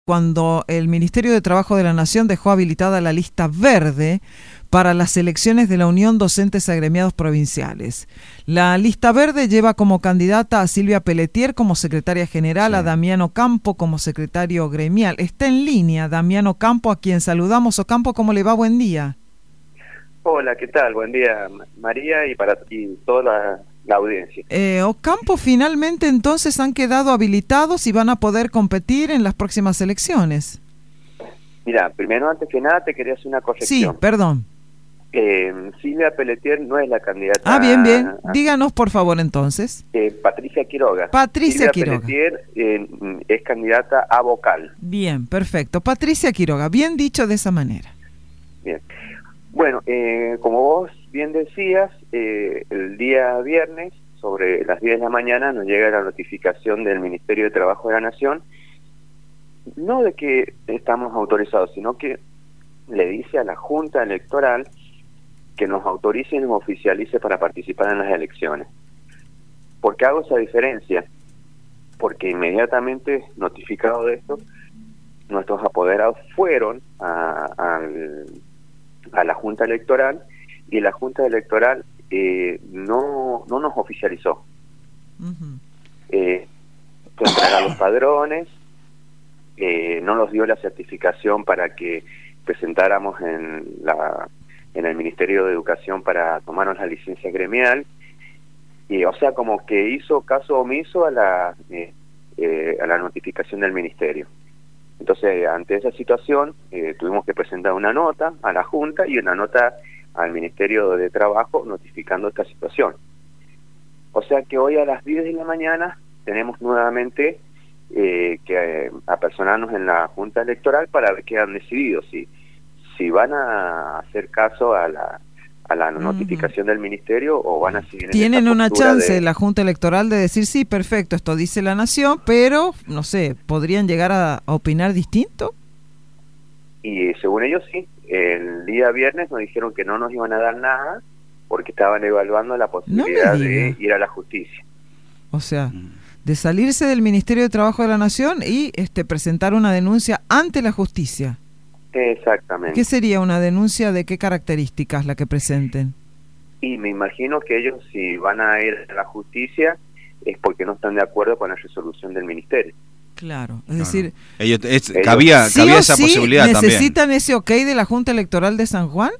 cuando el Ministerio de Trabajo de la Nación dejó habilitada la lista verde para las elecciones de la Unión Docentes Agremiados Provinciales. La lista verde lleva como candidata a Silvia Pelletier como secretaria general, a Damián Ocampo como secretario gremial. Está en línea Damián Ocampo, a quien saludamos. Ocampo, ¿cómo le va? Buen día. Hola, ¿qué tal? Buen día, María, y para ti, toda la audiencia. Ocampo, finalmente entonces han quedado habilitados y van a poder competir en las próximas elecciones. Mira, primero, antes que nada, te quería hacer una corrección. Sí, perdón. Silvia Pelletier no es la candidata. Ah, bien, bien. Díganos, por favor, entonces. Patricia Quiroga. Patricia Quiroga. Silvia Pelletier es candidata a vocal. Bien, perfecto. Patricia Quiroga, bien dicho de esa manera. Bien. Bueno, como vos bien decías, el día viernes, sobre las 10 de la mañana, nos llega la notificación del Ministerio de Trabajo de la Nación, no de que estamos autorizados, sino que le dice a la Junta Electoral que nos autorice y nos oficialice para participar en las elecciones. ¿Por qué hago esa diferencia? Porque inmediatamente notificado de esto, nuestros apoderados fueron a la Junta Electoral, y la Junta Electoral no nos oficializó. Entregar los padrones, no nos dio la certificación para que presentáramos en el Ministerio de Educación para tomarnos la licencia gremial, y o sea, como que hizo caso omiso a la notificación del Ministerio. Entonces, ante esa situación, tuvimos que presentar una nota a la Junta y una nota al Ministerio de Trabajo notificando esta situación. O sea que hoy a las 10 de la mañana tenemos nuevamente que apersonarnos en la Junta Electoral para ver qué han decidido, si van a hacer caso a la notificación del Ministerio o van a seguir. Tienen una chance la Junta Electoral de decir, sí, perfecto, esto dice la Nación, pero, no sé, ¿podrían llegar a opinar distinto? Y según ellos sí, el día viernes nos dijeron que no nos iban a dar nada porque estaban evaluando la posibilidad de ir a la justicia. O sea, de salirse del Ministerio de Trabajo de la Nación y presentar una denuncia ante la justicia. Exactamente. ¿Qué sería una denuncia? ¿De qué características la que presenten? Y me imagino que ellos, si van a ir a la justicia, es porque no están de acuerdo con la resolución del Ministerio. Claro, es decir, cabía esa posibilidad también. ¿Necesitan ese ok de la Junta Electoral de San Juan?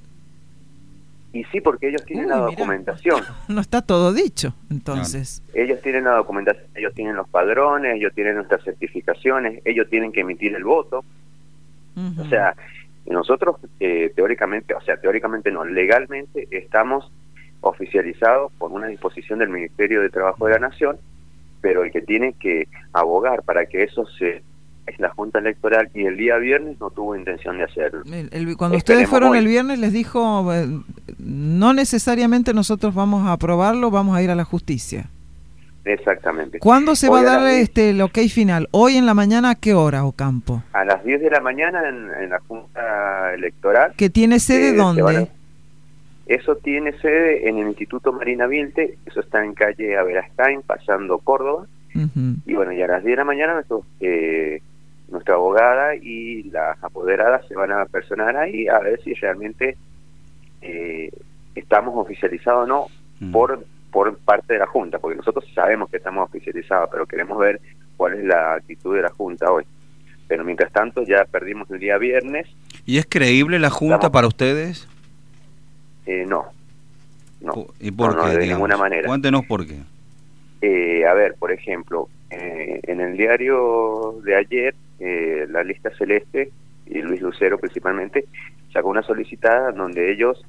Y sí, porque ellos tienen la documentación. No está todo dicho, entonces. Claro. Ellos tienen la documentación, ellos tienen los padrones, ellos tienen nuestras certificaciones, ellos tienen que emitir el voto. O sea, nosotros teóricamente no, legalmente estamos oficializados por una disposición del Ministerio de Trabajo de la Nación, pero el que tiene que abogar para que eso es la Junta Electoral, y el día viernes no tuvo intención de hacerlo. Cuando ustedes fueron el viernes les dijo, no necesariamente nosotros vamos a aprobarlo, vamos a ir a la justicia. Exactamente. ¿Cuándo se va a dar el ok final? ¿Hoy en la mañana a qué hora, Ocampo? A las 10 de la mañana en la Junta Electoral. ¿Que tiene sede dónde? Eso tiene sede en el Instituto Marina Vilte, eso está en calle Averastain, pasando Córdoba. Y bueno, y a las 10 de la mañana nuestra abogada y las apoderadas se van a personar ahí a ver si realmente estamos oficializados o no por parte de la Junta, porque nosotros sabemos que estamos oficializados, pero queremos ver cuál es la actitud de la Junta hoy. Pero mientras tanto ya perdimos el día viernes. ¿Y es creíble la Junta para ustedes? No. ¿Y por qué? De ninguna manera. Cuéntenos por qué. A ver, por ejemplo, en el diario de ayer, la lista celeste, y Luis Lucero principalmente, sacó una solicitada donde ellos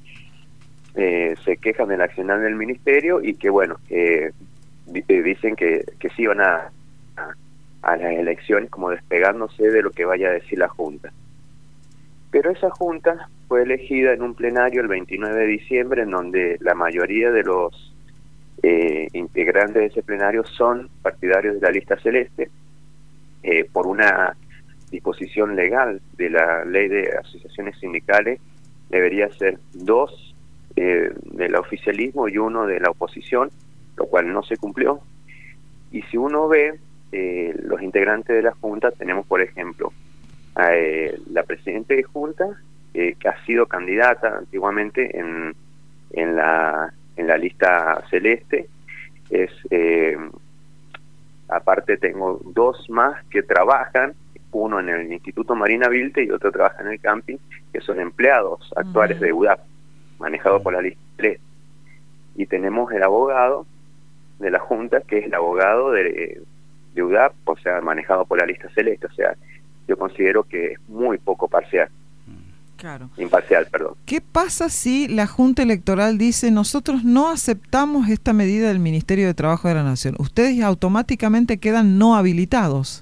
se quejan del accionar del Ministerio y que, bueno, dicen que sí van a las elecciones como despegándose de lo que vaya a decir la Junta. Pero esa Junta fue elegida en un plenario el 29 de diciembre, en donde la mayoría de los integrantes de ese plenario son partidarios de la lista celeste, por una disposición legal de la ley de asociaciones sindicales. Debería ser 2 del oficialismo y 1 de la oposición, lo cual no se cumplió. Y si uno ve los integrantes de la Junta, tenemos por ejemplo la presidenta de Junta, que ha sido candidata antiguamente en la lista celeste. Aparte tengo dos más que trabajan, uno en el Instituto Marina Vilte y otro trabaja en el camping, que son empleados actuales de UDAP, manejados por la lista celeste. Y tenemos el abogado de la Junta, que es el abogado de UDAP, o sea, manejado por la lista celeste. O sea, yo considero que es muy poco parcial. Claro. Imparcial, perdón. ¿Qué pasa si la Junta Electoral dice nosotros no aceptamos esta medida del Ministerio de Trabajo de la Nación? Ustedes automáticamente quedan no habilitados.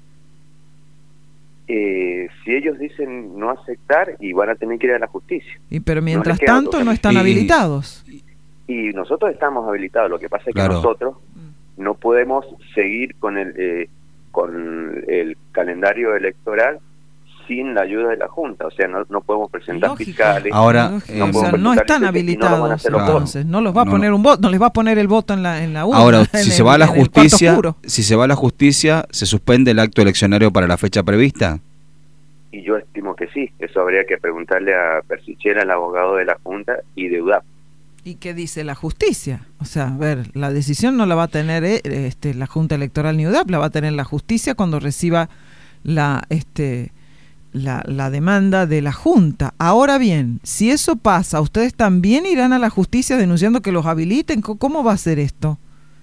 Si ellos dicen no aceptar, y van a tener que ir a la justicia. Pero mientras tanto no están habilitados. Y nosotros estamos habilitados. Lo que pasa es que nosotros no podemos seguir con el calendario electoral sin la ayuda de la Junta. O sea, no podemos presentar fiscales. Ahora, no están habilitados, entonces no los va a poner un voto, no les va a poner el voto en la urna. Ahora, si se va a la justicia, ¿se suspende el acto eleccionario para la fecha prevista? Y yo estimo que sí. Eso habría que preguntarle a Persichera, el abogado de la Junta y de UDAP. ¿Y qué dice la justicia? O sea, a ver, la decisión no la va a tener la Junta Electoral ni UDAP, la va a tener la justicia cuando reciba la demanda de la Junta. Ahora bien, si eso pasa, ¿ustedes también irán a la justicia denunciando que los habiliten? ¿Cómo va a ser esto?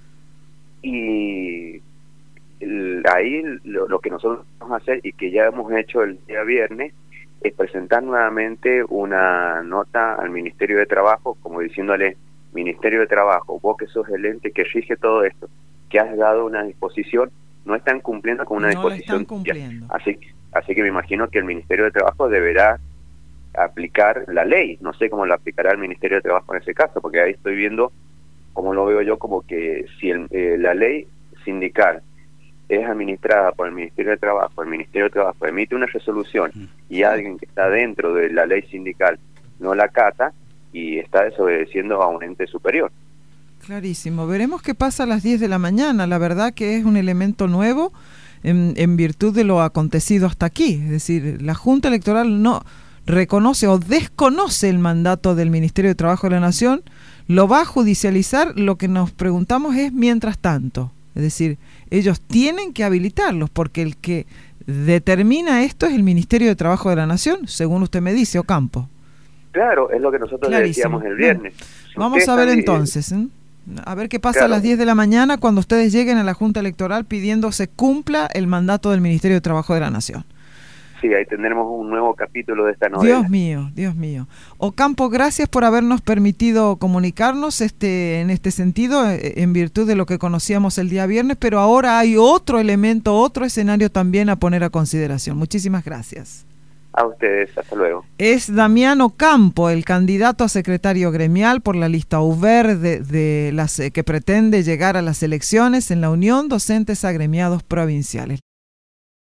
Y ahí lo que nosotros vamos a hacer, y que ya hemos hecho el día viernes, es presentar nuevamente una nota al Ministerio de Trabajo, como diciéndole: Ministerio de Trabajo, vos que sos el ente que rige todo esto, que has dado una disposición, no están cumpliendo con una disposición. Están cumpliendo. Así que me imagino que el Ministerio de Trabajo deberá aplicar la ley. No sé cómo lo aplicará el Ministerio de Trabajo en ese caso, porque ahí estoy viendo, como lo veo yo, como que si la ley sindical es administrada por el Ministerio de Trabajo, el Ministerio de Trabajo emite una resolución y alguien que está dentro de la ley sindical no la acata y está desobedeciendo a un ente superior. Clarísimo. Veremos qué pasa a las 10 de la mañana. La verdad que es un elemento nuevo en virtud de lo acontecido hasta aquí. Es decir, la Junta Electoral no reconoce o desconoce el mandato del Ministerio de Trabajo de la Nación, lo va a judicializar. Lo que nos preguntamos es mientras tanto. Es decir, ellos tienen que habilitarlos, porque el que determina esto es el Ministerio de Trabajo de la Nación, según usted me dice, Ocampo. Claro, es lo que nosotros le decíamos el viernes. Vamos a ver entonces, a ver qué pasa a las 10 de la mañana cuando ustedes lleguen a la Junta Electoral pidiendo se cumpla el mandato del Ministerio de Trabajo de la Nación. Sí, ahí tendremos un nuevo capítulo de esta novela. Dios mío. Ocampo, gracias por habernos permitido comunicarnos en este sentido, en virtud de lo que conocíamos el día viernes, pero ahora hay otro elemento, otro escenario también a poner a consideración. Muchísimas gracias. A ustedes, hasta luego. Es Damián Ocampo, el candidato a secretario gremial por la lista UVER que pretende llegar a las elecciones en la Unión Docentes Agremiados Provinciales.